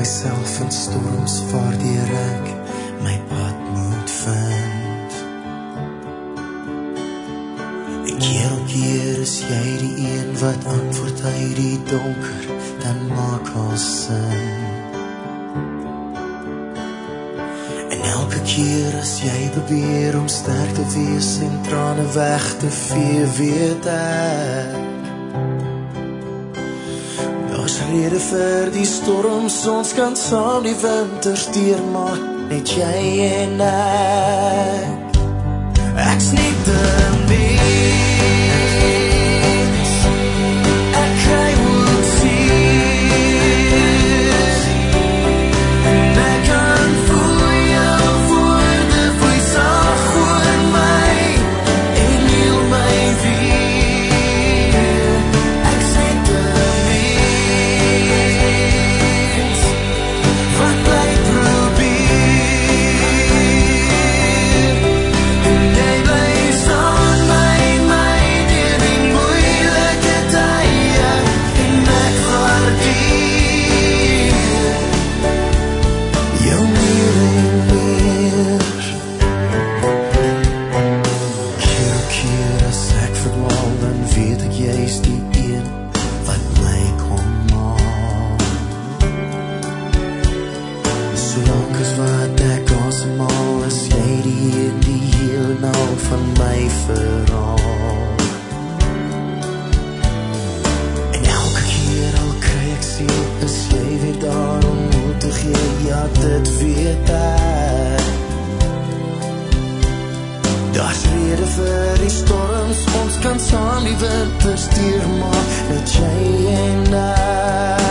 myself in storms waardeur ek my pad moet vind. En keer op keer is jy die een wat antwoord uit die donker, dan maak al sin. En elke keer as jy probeer om sterk te wees en trane weg te vee, weet ek daar's rede vir die storms, ons kan saam die winters deurmaak, net jy en ek. Ek's nie te mens, ek kry moet sien, en ek kan voel jou woorde vloei sag oor my, en heel my weer. Ek's nie te mens, wat bly probeer, en jy bly staan by my deur die moeilike tye, en ek waardeer jou meer en meer. Keer op keer as ek verdwaal, dan weet ek jy's die een wat my kom maak. Solank as wat ek asemhaal, is jy die een die heel nou van my verhaal. En elke keer al kry ek sien, is jy weer daar om moed te gee, ja dit weet ek. Daar's rede vir die storms, ons kan saam die winters deurmaak, net jy en ek.